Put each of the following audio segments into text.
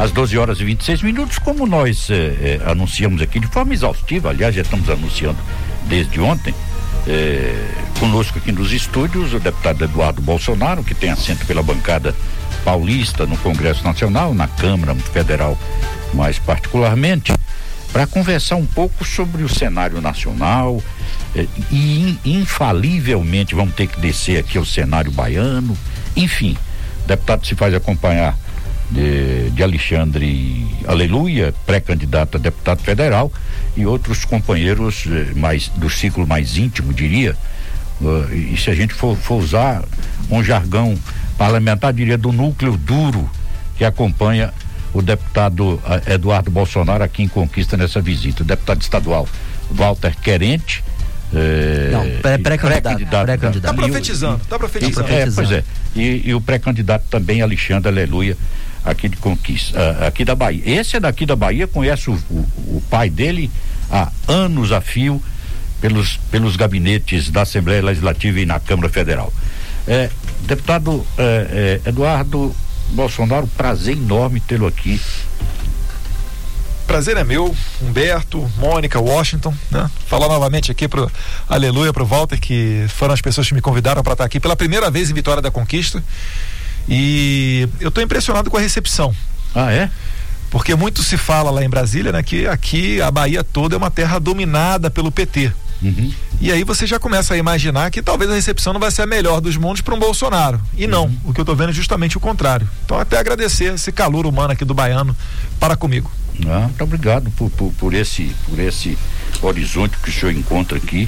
às 12h26, como nós anunciamos aqui de forma exaustiva, aliás, já estamos anunciando desde ontem, conosco aqui nos estúdios o deputado Eduardo Bolsonaro, que tem assento pela bancada paulista no Congresso Nacional, na Câmara Federal mais particularmente, para conversar um pouco sobre o cenário nacional e infalivelmente vamos ter que descer aqui ao cenário baiano, enfim, o deputado se faz acompanhar de Alexandre Aleluia, pré-candidato a deputado federal, e outros companheiros mais do ciclo mais íntimo, diria, e se a gente for usar um jargão parlamentar, diria do núcleo duro que acompanha o deputado Eduardo Bolsonaro aqui em Conquista nessa visita. O deputado estadual Walter Querente, pré-candidato. Tá profetizando. Pois é. E o pré-candidato também, Alexandre Aleluia, aqui de Conquista, aqui da Bahia. Esse é daqui da Bahia, conhece o pai dele há anos a fio pelos gabinetes da Assembleia Legislativa e na Câmara Federal. Deputado Eduardo Bolsonaro, prazer enorme tê-lo aqui. Prazer é meu, Humberto, Mônica, Washington, né? Falar novamente aqui pro Aleluia, pro Walter, que foram as pessoas que me convidaram para estar aqui pela primeira vez em Vitória da Conquista, e eu tô impressionado com a recepção. Ah, é? Porque muito se fala lá em Brasília, né, que aqui a Bahia toda é uma terra dominada pelo PT. Uhum. E aí você já começa a imaginar que talvez a recepção não vai ser a melhor dos mundos para um Bolsonaro. E não, o que eu tô vendo é justamente o contrário. Então até agradecer esse calor humano aqui do baiano para comigo. Muito obrigado por esse horizonte que o senhor encontra aqui.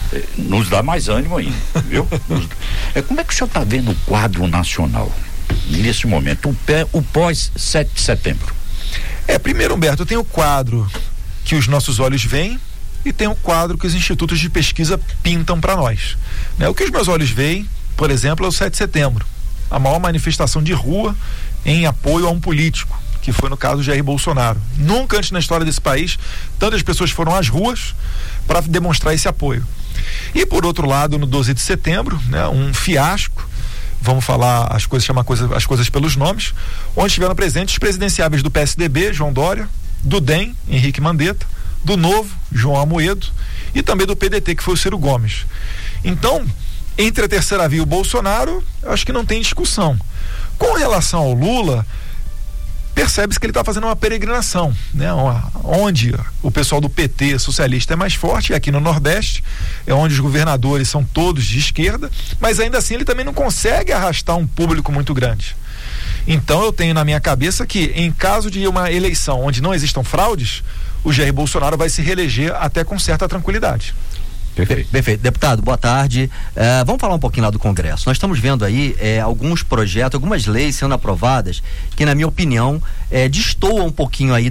Nos dá mais ânimo ainda, viu? Como é que o senhor está vendo o quadro nacional nesse momento, o pós 7 de setembro? Primeiro, Humberto, tem o quadro que os nossos olhos veem e tem o quadro que os institutos de pesquisa pintam para nós, né? O que os meus olhos veem, por exemplo, é o 7 de setembro, a maior manifestação de rua em apoio a um político, que foi no caso Jair Bolsonaro. Nunca antes na história desse país tantas pessoas foram às ruas para demonstrar esse apoio. E por outro lado, no 12 de setembro, né, um fiasco, vamos falar chamar as coisas pelos nomes, onde estiveram presentes os presidenciáveis do PSDB, João Dória, do DEM, Henrique Mandetta, do Novo, João Amoedo, e também do PDT, que foi o Ciro Gomes. Então, entre a terceira via e o Bolsonaro, eu acho que não tem discussão. Com relação ao Lula, percebe-se que ele está fazendo uma peregrinação, né? Onde o pessoal do PT socialista é mais forte, e aqui no Nordeste é onde os governadores são todos de esquerda, mas ainda assim ele também não consegue arrastar um público muito grande. Então eu tenho na minha cabeça que, em caso de uma eleição onde não existam fraudes, o Jair Bolsonaro vai se reeleger até com certa tranquilidade. Perfeito. Deputado, boa tarde. Vamos falar um pouquinho lá do Congresso. Nós estamos vendo aí alguns projetos, algumas leis sendo aprovadas que, na minha opinião, destoam um pouquinho aí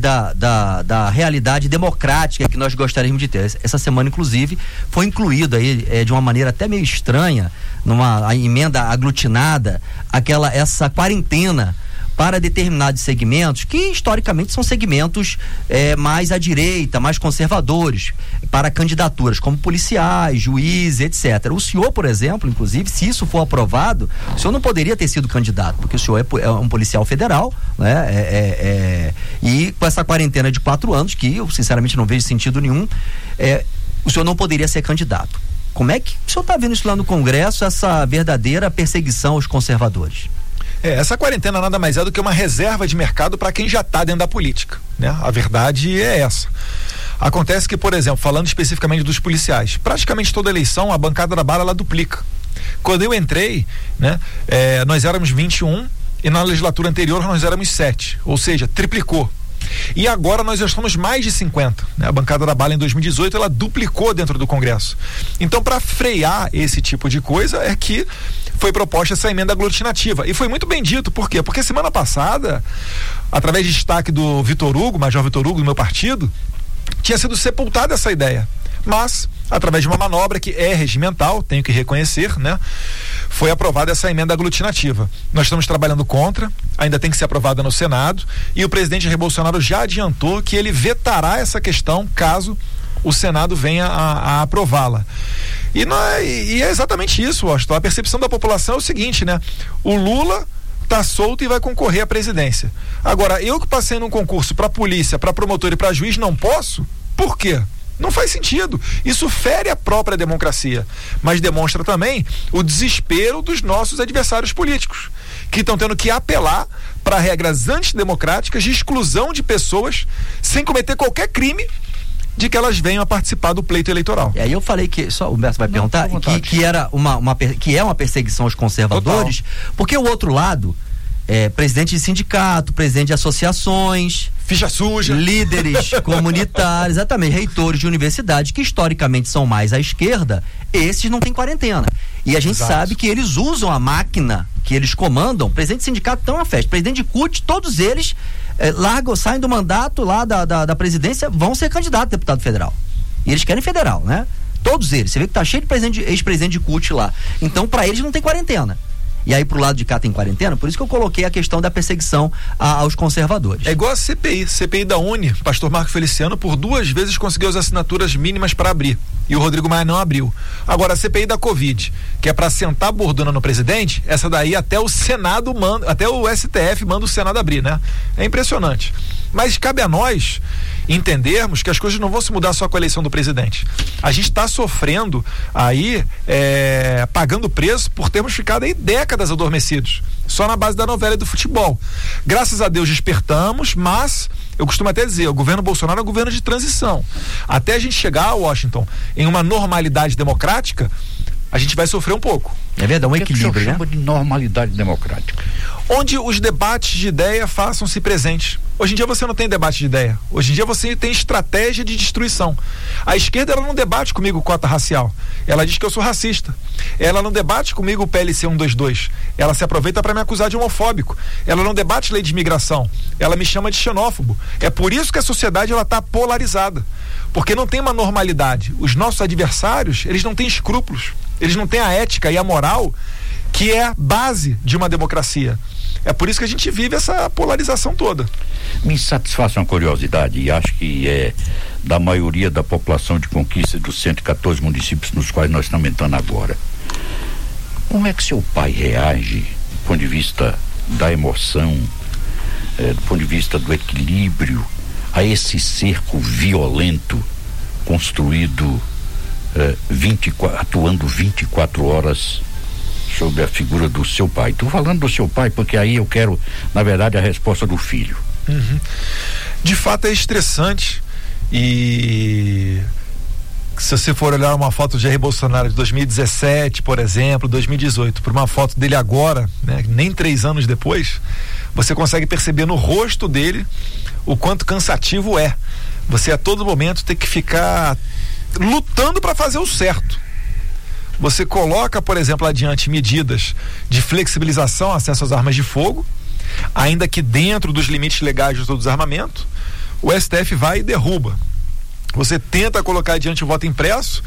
da realidade democrática que nós gostaríamos de ter. Essa semana, inclusive, foi incluído aí de uma maneira até meio estranha, numa emenda aglutinada, essa quarentena para determinados segmentos que historicamente são segmentos mais à direita, mais conservadores, para candidaturas como policiais, juízes, etc. O senhor, por exemplo, inclusive, se isso for aprovado, o senhor não poderia ter sido candidato, porque o senhor é um policial federal, né? E com essa quarentena de 4 anos, que eu sinceramente não vejo sentido nenhum, o senhor não poderia ser candidato. Como é que o senhor está vendo isso lá no Congresso, essa verdadeira perseguição aos conservadores? Essa quarentena nada mais é do que uma reserva de mercado para quem já está dentro da política, né? A verdade é essa. Acontece que, por exemplo, falando especificamente dos policiais, praticamente toda eleição a bancada da bala ela duplica. Quando eu entrei, né, nós éramos 21 e na legislatura anterior nós éramos 7, ou seja, triplicou. E agora nós já estamos mais de 50, né? A bancada da bala em 2018 ela duplicou dentro do Congresso. Então, para frear esse tipo de coisa é que foi proposta essa emenda aglutinativa. E foi muito bem dito, por quê? Porque semana passada, através de destaque do Vitor Hugo, Major Vitor Hugo, do meu partido, tinha sido sepultada essa ideia. Mas, através de uma manobra que é regimental, tenho que reconhecer, né? Foi aprovada essa emenda aglutinativa. Nós estamos trabalhando contra, ainda tem que ser aprovada no Senado, e o presidente Jair Bolsonaro já adiantou que ele vetará essa questão caso o Senado venha a aprová-la. E é exatamente isso, Washington. A percepção da população é o seguinte, né? O Lula tá solto e vai concorrer à presidência. Agora, eu que passei num concurso para polícia, para promotor e para juiz, não posso? Por quê? Não faz sentido. Isso fere a própria democracia, mas demonstra também o desespero dos nossos adversários políticos, que estão tendo que apelar para regras antidemocráticas de exclusão de pessoas sem cometer qualquer crime, de que elas venham a participar do pleito eleitoral. E aí eu falei que, só o Humberto vai perguntar, que era que é uma perseguição aos conservadores. Total. Porque o outro lado, presidente de sindicato, presidente de associações, ficha suja, líderes comunitários, exatamente, reitores de universidades que historicamente são mais à esquerda, esses não têm quarentena. E a gente sabe que eles usam a máquina que eles comandam. Presidente de sindicato estão na festa, presidente de CUT, todos eles saem do mandato lá da presidência, vão ser candidato a deputado federal. E eles querem federal, né? Todos eles. Você vê que tá cheio de ex-presidente de CUT lá. Então, para eles não tem quarentena. E aí pro lado de cá tem quarentena, por isso que eu coloquei a questão da perseguição aos conservadores. É igual a CPI da UNE, pastor Marco Feliciano, por 2 vezes conseguiu as assinaturas mínimas para abrir, e o Rodrigo Maia não abriu. Agora a CPI da Covid, que é para sentar a bordona no presidente, essa daí até o Senado manda, até o STF manda o Senado abrir, né? É impressionante. Mas cabe a nós entendermos que as coisas não vão se mudar só com a eleição do presidente. A gente está sofrendo aí, pagando preço por termos ficado aí décadas adormecidos, só na base da novela e do futebol. Graças a Deus despertamos, mas eu costumo até dizer, o governo Bolsonaro é um governo de transição. Até a gente chegar a Washington em uma normalidade democrática, a gente vai sofrer um pouco. É verdade, um equilíbrio, né? Chama de normalidade democrática. Onde os debates de ideia façam-se presentes. Hoje em dia você não tem debate de ideia. Hoje em dia você tem estratégia de destruição. A esquerda, ela não debate comigo cota racial. Ela diz que eu sou racista. Ela não debate comigo o PLC 122. Ela se aproveita para me acusar de homofóbico. Ela não debate lei de imigração. Ela me chama de xenófobo. É por isso que a sociedade ela está polarizada. Porque não tem uma normalidade. Os nossos adversários, eles não têm escrúpulos. Eles não têm a ética e a moral que é a base de uma democracia. É por isso que a gente vive essa polarização toda. Me satisfaz uma curiosidade, e acho que é da maioria da população de Conquista dos 114 municípios nos quais nós estamos entrando agora. Como é que seu pai reage do ponto de vista da emoção, do ponto de vista do equilíbrio, a esse cerco violento construído atuando 24 horas sobre a figura do seu pai? Estou falando do seu pai porque aí eu quero, na verdade, a resposta do filho. Uhum. De fato é estressante, e se você for olhar uma foto de Jair Bolsonaro de 2017, por exemplo, 2018, por uma foto dele agora, né, nem 3 anos depois, você consegue perceber no rosto dele o quanto cansativo é. Você a todo momento tem que ficar lutando para fazer o certo. Você coloca, por exemplo, adiante medidas de flexibilização, acesso às armas de fogo, ainda que dentro dos limites legais do desarmamento. O STF vai e derruba. Você tenta colocar adiante o voto impresso,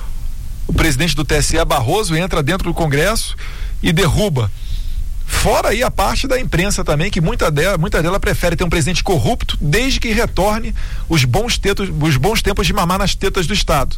o presidente do TSE, Barroso, entra dentro do Congresso e derruba. Fora aí a parte da imprensa também, que muita dela prefere ter um presidente corrupto desde que retorne os bons tempos de mamar nas tetas do Estado.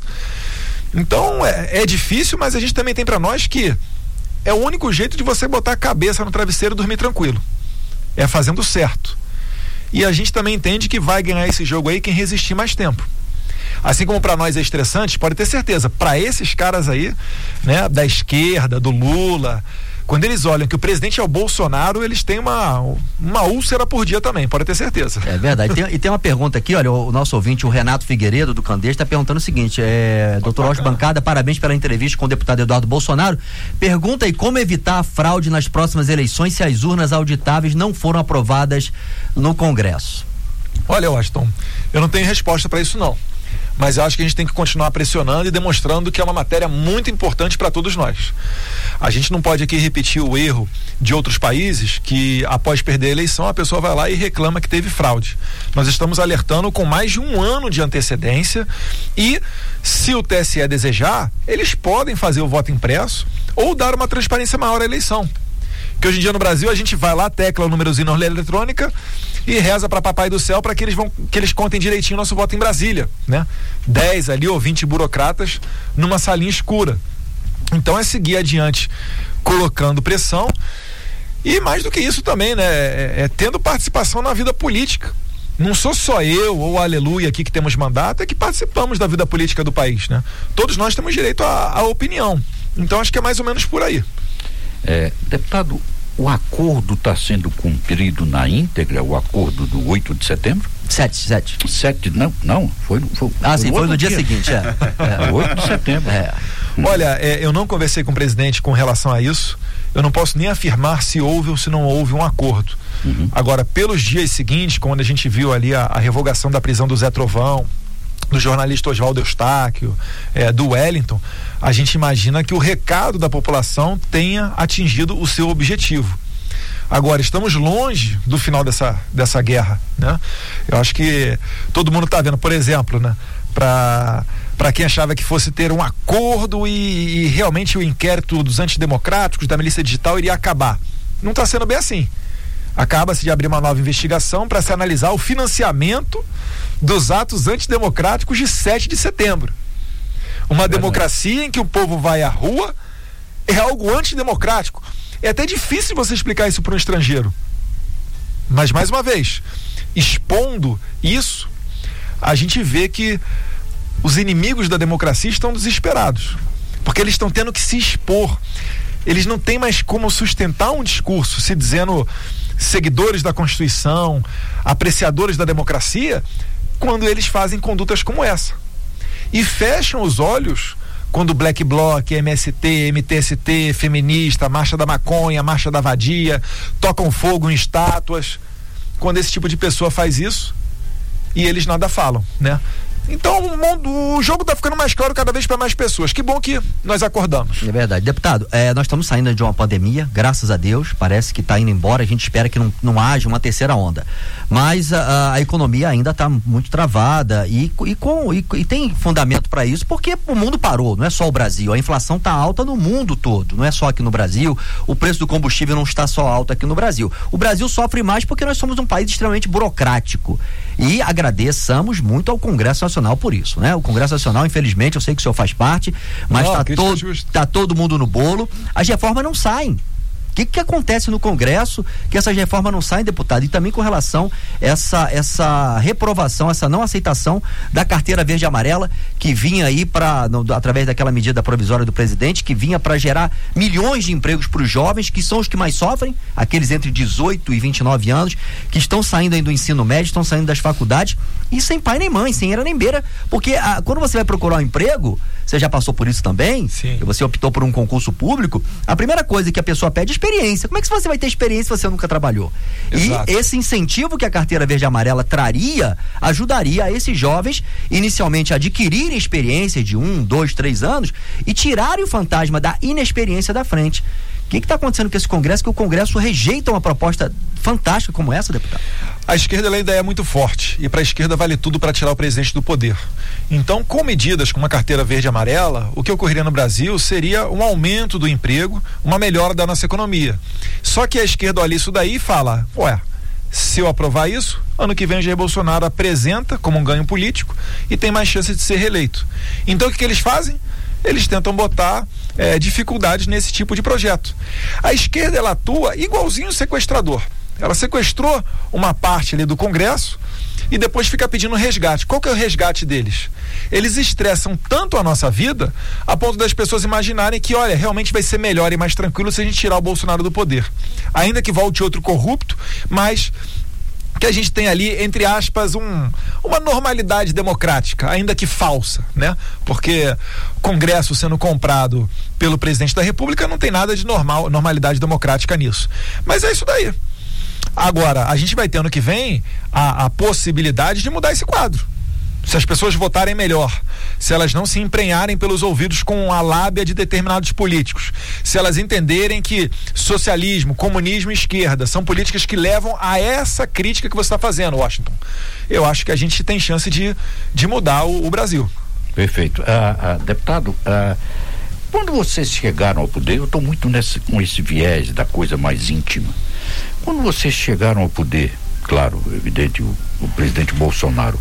Então é difícil, mas a gente também tem para nós que é o único jeito de você botar a cabeça no travesseiro e dormir tranquilo. É fazendo certo. E a gente também entende que vai ganhar esse jogo aí quem resistir mais tempo. Assim como para nós é estressante, pode ter certeza, para esses caras aí, né, da esquerda, do Lula, quando eles olham que o presidente é o Bolsonaro, eles têm uma úlcera por dia também, pode ter certeza. É verdade. E tem uma pergunta aqui, olha, o nosso ouvinte, o Renato Figueiredo, do Candeias, está perguntando o seguinte: doutor Austin Bancada, parabéns pela entrevista com o deputado Eduardo Bolsonaro. Pergunta aí como evitar a fraude nas próximas eleições se as urnas auditáveis não foram aprovadas no Congresso. Olha, Austin, eu não tenho resposta para isso não. Mas eu acho que a gente tem que continuar pressionando e demonstrando que é uma matéria muito importante para todos nós. A gente não pode aqui repetir o erro de outros países que, após perder a eleição, a pessoa vai lá e reclama que teve fraude. Nós estamos alertando com mais de 1 ano de antecedência, e se o TSE desejar, eles podem fazer o voto impresso ou dar uma transparência maior à eleição. Que hoje em dia no Brasil a gente vai lá, tecla o númerozinho na urna eletrônica e reza para Papai do Céu para que eles contem direitinho o nosso voto em Brasília, né? 10 ali ou 20 burocratas numa salinha escura. Então é seguir adiante colocando pressão E mais do que isso também, né? Tendo participação na vida política. Não sou só eu ou a Aleluia aqui que temos mandato, é que participamos da vida política do país, né? Todos nós temos direito à opinião. Então acho que é mais ou menos por aí. Deputado, o acordo está sendo cumprido na íntegra, o acordo do 8 de setembro? 7. Não, foi no dia seguinte, 8 de setembro. Olha, eu não conversei com o presidente com relação a isso. Eu não posso nem afirmar se houve ou se não houve um acordo. Agora, pelos dias seguintes, quando a gente viu ali a revogação da prisão do Zé Trovão, do jornalista Oswaldo Eustáquio, do Wellington, a gente imagina que o recado da população tenha atingido o seu objetivo. Agora, estamos longe do final dessa guerra, né? Eu acho que todo mundo está vendo, por exemplo, né? Para quem achava que fosse ter um acordo e realmente o inquérito dos antidemocráticos, da milícia digital, iria acabar. Não está sendo bem assim. Acaba-se de abrir uma nova investigação para se analisar o financiamento dos atos antidemocráticos de 7 de setembro. Uma democracia em que o povo vai à rua é algo antidemocrático. É até difícil você explicar isso para um estrangeiro. Mas, mais uma vez, expondo isso, a gente vê que os inimigos da democracia estão desesperados. Porque eles estão tendo que se expor. Eles não têm mais como sustentar um discurso se dizendo seguidores da Constituição, apreciadores da democracia, quando eles fazem condutas como essa. E fecham os olhos quando Black Bloc, MST, MTST, feminista, Marcha da Maconha, Marcha da Vadia, tocam fogo em estátuas. Quando esse tipo de pessoa faz isso, e eles nada falam, né? Então o jogo está ficando mais claro cada vez para mais pessoas. Que bom que nós acordamos. É verdade. Deputado, nós estamos saindo de uma pandemia, graças a Deus, parece que está indo embora, a gente espera que não haja uma terceira onda. Mas a economia ainda está muito travada e tem fundamento para isso, porque o mundo parou, não é só o Brasil, a inflação está alta no mundo todo, não é só aqui no Brasil, o preço do combustível não está só alto aqui no Brasil. O Brasil sofre mais porque nós somos um país extremamente burocrático. E agradeçamos muito ao Congresso Nacional por isso, né? O Congresso Nacional, infelizmente, eu sei que o senhor faz parte, mas tá todo mundo no bolo. As reformas não saem. O que acontece no Congresso que essas reformas não saem, deputado? E também com relação a essa reprovação, essa não aceitação da carteira verde e amarela que vinha aí através daquela medida provisória do presidente, que vinha para gerar milhões de empregos para os jovens, que são os que mais sofrem, aqueles entre 18 e 29 anos, que estão saindo aí do ensino médio, estão saindo das faculdades e sem pai nem mãe, sem era nem beira, porque quando você vai procurar um emprego, você já passou por isso também? Sim. Você optou por um concurso público, a primeira coisa que a pessoa pede é experiência. Como é que você vai ter experiência se você nunca trabalhou? Exato. E esse incentivo que a carteira verde e amarela traria, ajudaria a esses jovens inicialmente a adquirirem experiência de 1, 2, 3 anos e tirarem o fantasma da inexperiência da frente. O que está acontecendo com esse Congresso? Que o Congresso rejeita uma proposta fantástica como essa, deputado? A esquerda ainda é muito forte e para a esquerda vale tudo para tirar o presidente do poder. Então, com medidas como a carteira verde e amarela, o que ocorreria no Brasil seria um aumento do emprego, uma melhora da nossa economia. Só que a esquerda olha isso daí e fala, se eu aprovar isso, ano que vem o Jair Bolsonaro apresenta como um ganho político e tem mais chance de ser reeleito. Então o que eles fazem? Eles tentam botar dificuldades nesse tipo de projeto. A esquerda, ela atua igualzinho o sequestrador. Ela sequestrou uma parte ali do Congresso e depois fica pedindo resgate. Qual que é o resgate deles? Eles estressam tanto a nossa vida a ponto das pessoas imaginarem que, realmente vai ser melhor e mais tranquilo se a gente tirar o Bolsonaro do poder. Ainda que volte outro corrupto, mas que a gente tem ali, entre aspas, uma normalidade democrática, ainda que falsa, né? Porque Congresso sendo comprado pelo presidente da República não tem nada de normalidade democrática nisso. Mas é isso daí. Agora, a gente vai ter ano que vem a possibilidade de mudar esse quadro. Se as pessoas votarem melhor, se elas não se emprenharem pelos ouvidos com a lábia de determinados políticos, se elas entenderem que socialismo, comunismo e esquerda são políticas que levam a essa crítica que você está fazendo, Washington, eu acho que a gente tem chance de mudar o Brasil. Perfeito. Deputado, quando vocês chegaram ao poder, eu estou muito com esse viés da coisa mais íntima. Quando vocês chegaram ao poder, claro, evidente, o presidente Bolsonaro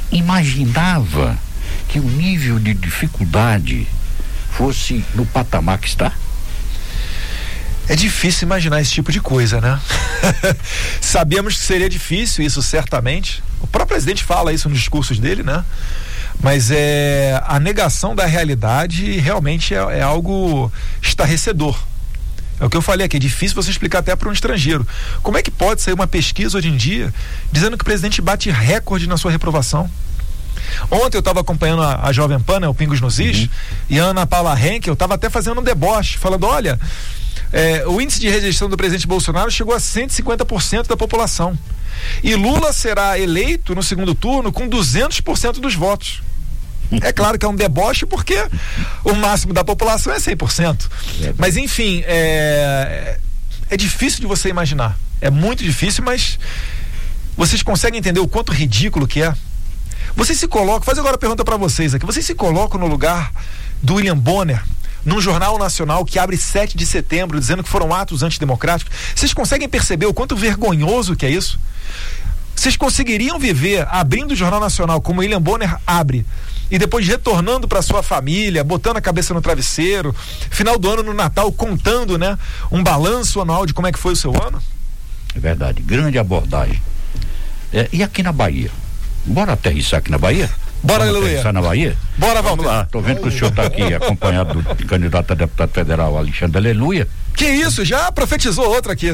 imaginava que o nível de dificuldade fosse no patamar que está? É difícil imaginar esse tipo de coisa, né? Sabíamos que seria difícil, isso certamente. O próprio presidente fala isso nos discursos dele, né? Mas a negação da realidade realmente é algo estarrecedor. É o que eu falei aqui, é difícil você explicar até para um estrangeiro. Como é que pode sair uma pesquisa hoje em dia dizendo que o presidente bate recorde na sua reprovação? Ontem eu estava acompanhando a Jovem Pan, né, o Pingos nos Is, e a Ana Paula Henkel estava até fazendo um deboche, falando, olha, o índice de rejeição do presidente Bolsonaro chegou a 150% da população. E Lula será eleito no segundo turno com 200% dos votos. É claro que é um deboche porque o máximo da população é 100%. Mas enfim, é difícil de você imaginar. É muito difícil, mas vocês conseguem entender o quanto ridículo que é? Vocês se colocam, faz agora a pergunta para vocês aqui, vocês se colocam no lugar do William Bonner, num jornal nacional que abre 7 de setembro, dizendo que foram atos antidemocráticos? Vocês conseguem perceber o quanto vergonhoso que é isso? Vocês conseguiriam viver abrindo o Jornal Nacional como William Bonner abre e depois retornando para sua família, botando a cabeça no travesseiro, final do ano, no Natal, contando, né, um balanço anual de como é que foi o seu ano? É verdade, grande abordagem. E aqui na Bahia? Bora aterrissar aqui na Bahia? Bora, Vamos aterrissar na Bahia? Bora, vamos lá. Tô vendo que o senhor está aqui acompanhado do candidato a deputado federal Alexandre Aleluia. Que isso, já profetizou outra aqui.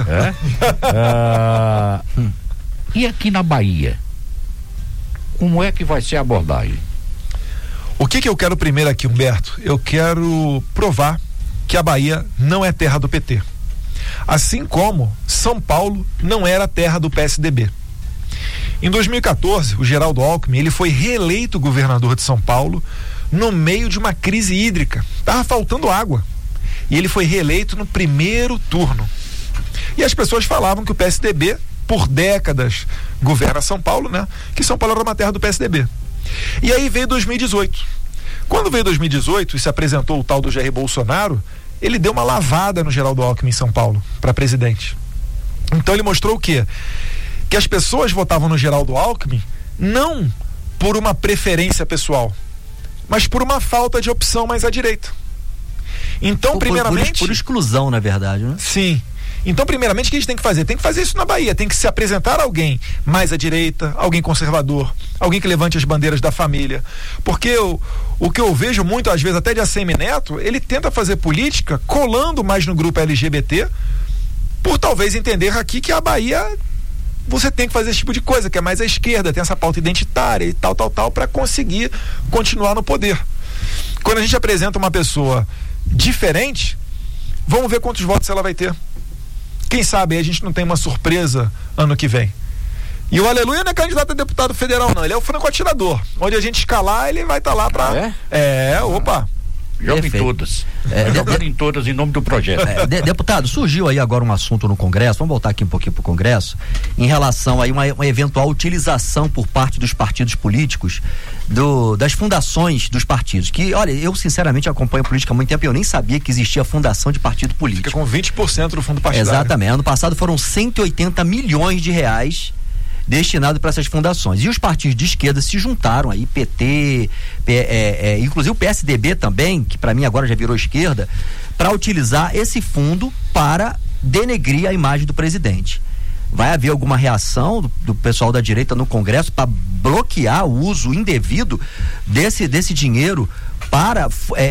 E aqui na Bahia? Como é que vai ser a abordagem? O que eu quero primeiro aqui, Humberto? Eu quero provar que a Bahia não é terra do PT. Assim como São Paulo não era terra do PSDB. Em 2014, o Geraldo Alckmin, ele foi reeleito governador de São Paulo no meio de uma crise hídrica. Estava faltando água. E ele foi reeleito no primeiro turno. E as pessoas falavam que o PSDB, por décadas, governa São Paulo, né? Que São Paulo era uma terra do PSDB. E aí veio 2018. Quando veio 2018 e se apresentou o tal do Jair Bolsonaro, ele deu uma lavada no Geraldo Alckmin em São Paulo, para presidente. Então ele mostrou o quê? Que as pessoas votavam no Geraldo Alckmin não por uma preferência pessoal, mas por uma falta de opção mais à direita. Então, primeiramente... Por exclusão, na verdade, né? Sim. Então, primeiramente, o que a gente tem que fazer? Tem que fazer isso na Bahia, tem que se apresentar alguém mais à direita, alguém conservador, alguém que levante as bandeiras da família. Porque o que eu vejo muito, às vezes, até de ACM Neto, ele tenta fazer política colando mais no grupo LGBT, por talvez entender aqui que a Bahia... Você tem que fazer esse tipo de coisa, que é mais à esquerda, tem essa pauta identitária e tal, para conseguir continuar no poder. Quando a gente apresenta uma pessoa diferente, vamos ver quantos votos ela vai ter. Quem sabe aí a gente não tem uma surpresa ano que vem. E o Aleluia não é candidato a deputado federal, não. Ele é o franco atirador. Onde a gente escalar, ele vai estar lá pra... Opa. Joga em todas. Jogando em todas em nome do projeto. Deputado, surgiu aí agora um assunto no Congresso, vamos voltar aqui um pouquinho pro Congresso, em relação aí uma eventual utilização por parte dos partidos políticos das fundações dos partidos, que, olha, eu sinceramente acompanho política há muito tempo e eu nem sabia que existia fundação de partido político. Fica com 20% do fundo partidário. Exatamente, ano passado foram 180 milhões de reais destinado para essas fundações. E os partidos de esquerda se juntaram aí, PT, inclusive o PSDB também, que para mim agora já virou esquerda, para utilizar esse fundo para denegrir a imagem do presidente. Vai haver alguma reação do pessoal da direita no Congresso para bloquear o uso indevido desse dinheiro para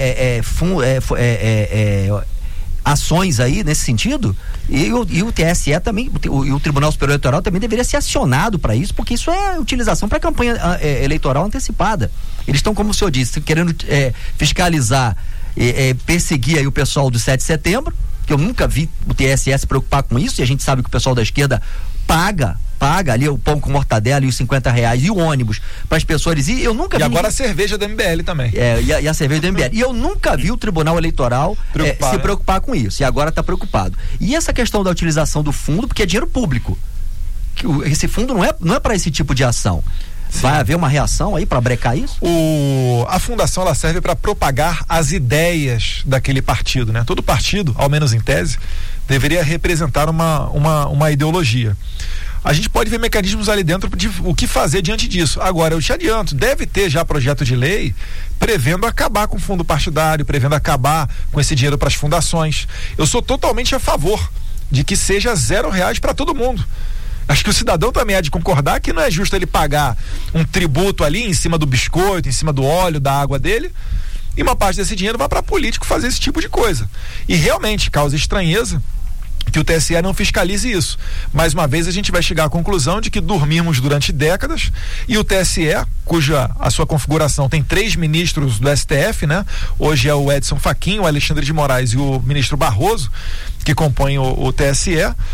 ações aí nesse sentido? E o TSE também, e o Tribunal Superior Eleitoral também deveria ser acionado para isso, porque isso é utilização para campanha eleitoral antecipada. Eles estão, como o senhor disse, querendo fiscalizar, perseguir aí o pessoal do 7 de setembro, que eu nunca vi o TSE se preocupar com isso, e a gente sabe que o pessoal da esquerda paga ali o pão com mortadela e os R$50 e o ônibus para as pessoas ir. Eu nunca vi. E agora a cerveja do MBL também. E a cerveja do MBL. E eu nunca vi o Tribunal Eleitoral se preocupar com isso. E agora está preocupado. E essa questão da utilização do fundo, porque é dinheiro público. Esse fundo não é para esse tipo de ação. Sim. Vai haver uma reação aí para brecar isso? A fundação, ela serve para propagar as ideias daquele partido, né? Todo partido, ao menos em tese, deveria representar uma ideologia. a gente pode ver mecanismos ali dentro de o que fazer diante disso. Agora, eu te adianto, deve ter já projeto de lei prevendo acabar com o fundo partidário, prevendo acabar com esse dinheiro para as fundações. Eu sou totalmente a favor de que seja R$0 para todo mundo. Acho que o cidadão também há de concordar que não é justo ele pagar um tributo ali em cima do biscoito, em cima do óleo, da água dele, e uma parte desse dinheiro vai para político fazer esse tipo de coisa. E realmente causa estranheza que o TSE não fiscalize isso. Mais uma vez a gente vai chegar à conclusão de que dormimos durante décadas e o TSE, cuja a sua configuração tem 3 ministros do STF, né? Hoje é o Edson Fachin, o Alexandre de Moraes e o ministro Barroso, que compõem o TSE,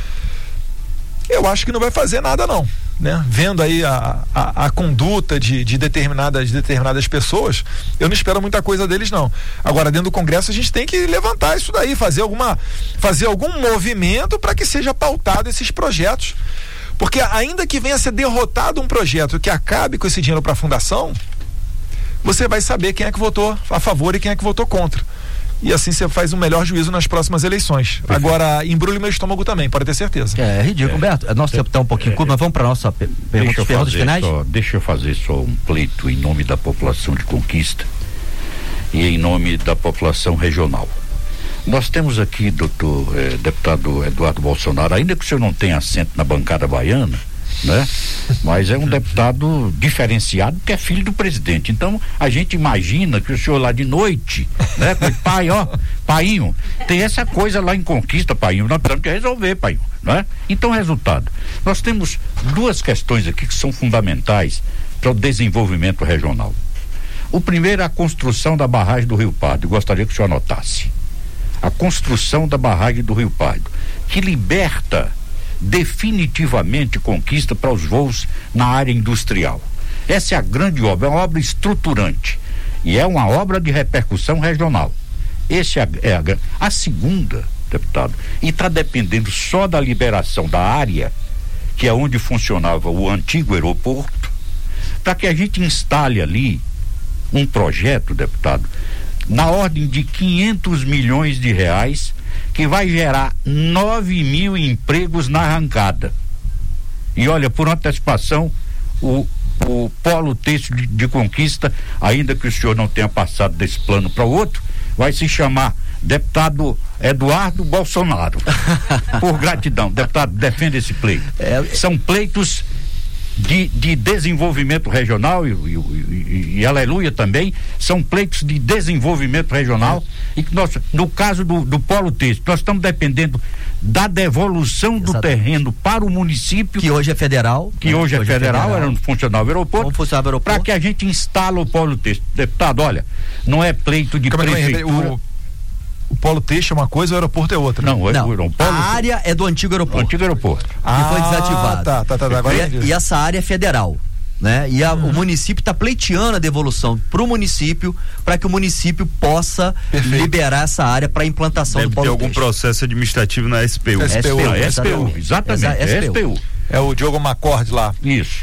eu acho que não vai fazer nada não. Né? Vendo aí a conduta de determinadas pessoas, eu não espero muita coisa deles não. Agora, dentro do Congresso a gente tem que levantar isso daí, fazer algum movimento para que seja pautado esses projetos, porque ainda que venha a ser derrotado um projeto que acabe com esse dinheiro para a fundação, você vai saber quem é que votou a favor e quem é que votou contra. E assim você faz um melhor juízo nas próximas eleições. Agora, embrulhe meu estômago também, pode ter certeza. É ridículo, Humberto. Nosso tempo está um pouquinho curto, mas vamos para a nossa perguntas finais? Deixa eu fazer só um pleito em nome da população de Conquista e em nome da população regional. Nós temos aqui, deputado Eduardo Bolsonaro, ainda que o senhor não tenha assento na bancada baiana, né? Mas é um deputado diferenciado que é filho do presidente. Então a gente imagina que o senhor lá de noite, né? Pai, painho, tem essa coisa lá em Conquista, painho, nós temos que resolver, painho, né? Então, resultado, nós temos 2 questões aqui que são fundamentais para o desenvolvimento regional. O primeiro é a construção da barragem do Rio Pardo. Eu gostaria que o senhor anotasse. A construção da barragem do Rio Pardo, que liberta definitivamente Conquista para os voos na área industrial. Essa é a grande obra, é uma obra estruturante e é uma obra de repercussão regional. Essa é a segunda, deputado, e está dependendo só da liberação da área, que é onde funcionava o antigo aeroporto, para que a gente instale ali um projeto, deputado, na ordem de R$500 milhões, que vai gerar 9.000 empregos na arrancada. E olha, por antecipação, o polo têxtil de Conquista, ainda que o senhor não tenha passado desse plano para o outro, vai se chamar deputado Eduardo Bolsonaro. Por gratidão, deputado, defenda esse pleito. São pleitos de desenvolvimento regional e aleluia também, são pleitos de desenvolvimento regional e que nós, no caso do polo têxtil, nós estamos dependendo da devolução do terreno para o município, que hoje é federal, era onde funcionava o aeroporto, para que a gente instale o polo têxtil. Deputado, olha, não é pleito de prefeitura. O polo têxtil é uma coisa, o aeroporto é outra. Não. A área é do antigo aeroporto. Que foi desativado. Tá. Agora e essa área é federal, né? E o município está pleiteando a devolução para o município, para que o município possa liberar essa área para a implantação do polo têxtil. Tem algum processo administrativo na SPU. SPU, exatamente. SPU. É o Diogo Macorde lá. Isso.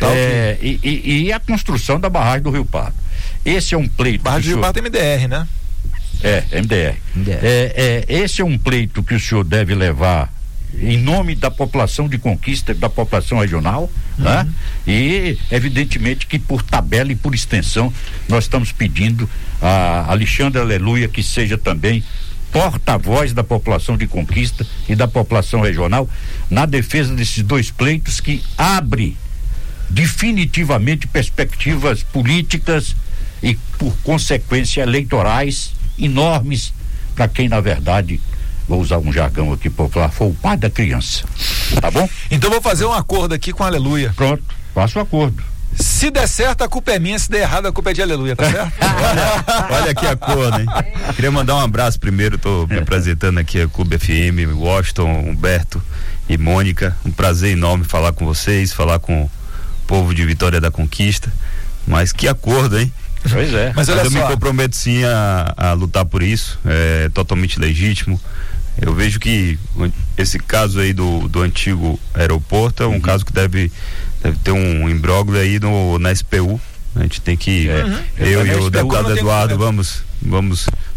E a construção da barragem do Rio Pardo. Esse é um pleito. Barragem do Rio Pardo é MDR, né? MDR. Esse é um pleito que o senhor deve levar em nome da população de Conquista, da população regional, né? E evidentemente que por tabela e por extensão nós estamos pedindo a Alexandre Aleluia que seja também porta-voz da população de Conquista e da população regional na defesa desses 2 pleitos que abre definitivamente perspectivas políticas e por consequência eleitorais enormes para quem na verdade, vou usar um jargão aqui popular, foi o pai da criança, tá bom? Então vou fazer um acordo aqui com a Aleluia. Pronto, faço o acordo. Se der certo a culpa é minha, se der errado a culpa é de Aleluia, tá certo? olha que acordo, hein? Queria mandar um abraço primeiro, tô me apresentando aqui a Clube FM, Washington, Humberto e Mônica, um prazer enorme falar com vocês, falar com o povo de Vitória da Conquista, mas que acordo, hein? Pois é. Mas eu me comprometo sim a lutar por isso, é totalmente legítimo. Eu vejo que esse caso aí do antigo aeroporto é um caso que deve ter um imbróglio aí na SPU. A gente tem que, eu e o deputado Eduardo vamos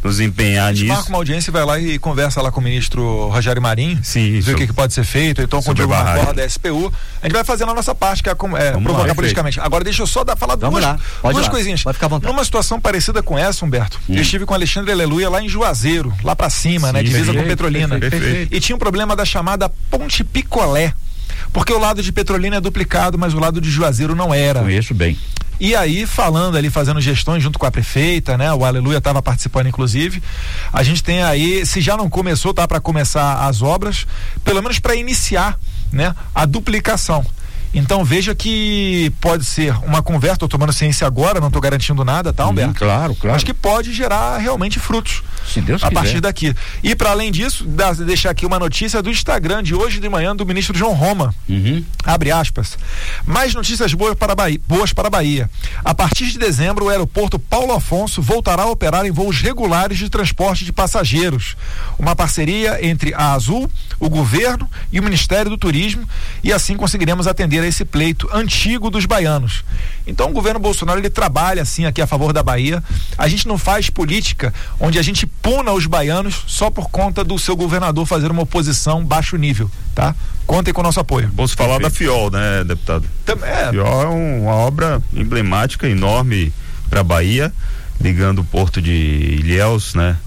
nos empenhar nisso. Marca uma audiência e vai lá e conversa lá com o ministro Rogério Marinho. Sim, ver o que pode ser feito, então com o Diogo Marcola da SPU. A gente vai fazendo a nossa parte, que é provocar politicamente. Agora deixa eu só falar duas coisinhas. Pode ficar à vontade. Numa situação parecida com essa, Humberto, eu estive com o Alexandre Aleluia lá em Juazeiro, lá pra cima, né? Divisa com Petrolina. Perfeito. E tinha um problema da chamada Ponte Picolé. Porque o lado de Petrolina é duplicado, mas o lado de Juazeiro não era. Conheço bem. E aí, falando ali, fazendo gestões junto com a prefeita, né? O Aleluia estava participando, inclusive. A gente tem aí, se já não começou, tá para começar as obras, pelo menos para iniciar, né? A duplicação. Então veja que pode ser uma conversa, tô tomando ciência agora, não tô garantindo nada, tá, Humberto? Claro. Mas que pode gerar realmente frutos. Se Deus quiser. A partir daqui. E para além disso, deixar aqui uma notícia do Instagram de hoje de manhã do ministro João Roma. Abre aspas. Mais notícias boas para a Bahia. A partir de dezembro, o aeroporto Paulo Afonso voltará a operar em voos regulares de transporte de passageiros. Uma parceria entre a Azul, o governo e o Ministério do Turismo, e assim conseguiremos atender a esse pleito antigo dos baianos. Então o governo Bolsonaro, ele trabalha assim aqui a favor da Bahia. A gente não faz política onde a gente puna os baianos só por conta do seu governador fazer uma oposição baixo nível, tá? Contem com o nosso apoio. Vamos falar da FIOL, né, deputado? A FIOL é uma obra emblemática, enorme para a Bahia, ligando o porto de Ilhéus, né?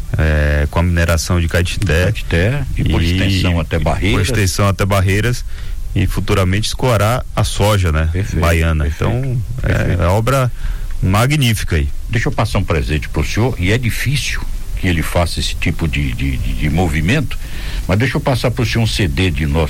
Com a mineração de Caetité e por extensão até Barreiras. Por extensão até Barreiras, e futuramente escoará a soja, né? Baiana. Então, é obra magnífica aí. Deixa eu passar um presente pro senhor, e é difícil que ele faça esse tipo de movimento, mas deixa eu passar pro senhor um CD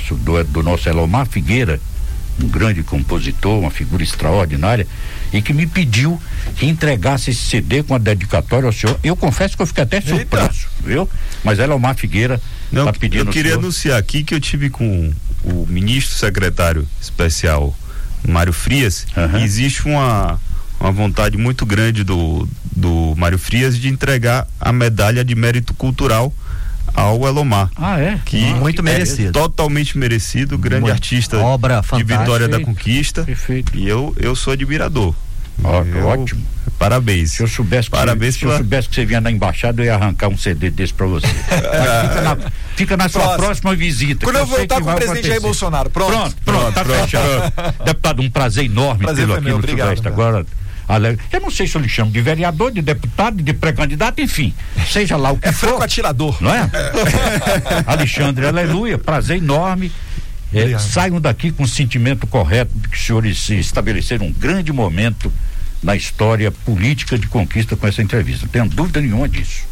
do nosso Elomar Figueira, um grande compositor, uma figura extraordinária, e que me pediu que entregasse esse CD com a dedicatória ao senhor. Eu confesso que eu fiquei até surpreso, viu? Mas Elomar Figueira tá pedindo. Eu queria anunciar aqui que eu tive com o ministro secretário especial Mário Frias, e existe uma vontade muito grande do Mário Frias de entregar a medalha de mérito cultural ao Elomar. Que muito merecido. Totalmente merecido, grande artista, obra de fantástica. Vitória da Conquista. Perfeito. E eu sou admirador. Ótimo. Parabéns. Se eu soubesse que você vinha na embaixada, eu ia arrancar um CD desse pra você. Fica na sua próxima visita. Quando eu voltar com o presidente Jair Bolsonaro. Pronto, tá fechado. Deputado, um prazer enorme tê-lo aqui no Sudeste agora. Eu não sei se eu lhe chamo de vereador, de deputado, de pré-candidato, enfim, seja lá o que for. Franco atirador. Não é? Alexandre, aleluia, prazer enorme. Saiam daqui com o sentimento correto de que os senhores se estabeleceram um grande momento na história política de conquista com essa entrevista. Não tenho dúvida nenhuma disso.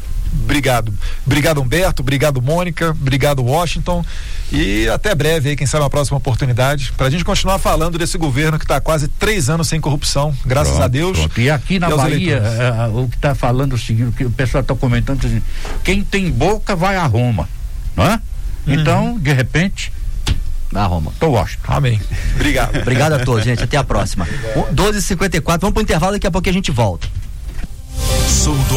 Obrigado Humberto, obrigado Mônica, obrigado Washington, e até breve aí, quem sabe uma próxima oportunidade pra gente continuar falando desse governo que tá há quase 3 anos sem corrupção, graças a Deus. E aqui na Bahia, o que tá falando é o seguinte, que o pessoal tá comentando assim, quem tem boca vai a Roma, não é? Então, de repente, na Roma. Tô Washington. Amém. Obrigado. Obrigado a todos, gente, até a próxima. 12h54, vamos pro intervalo, daqui a pouco a gente volta.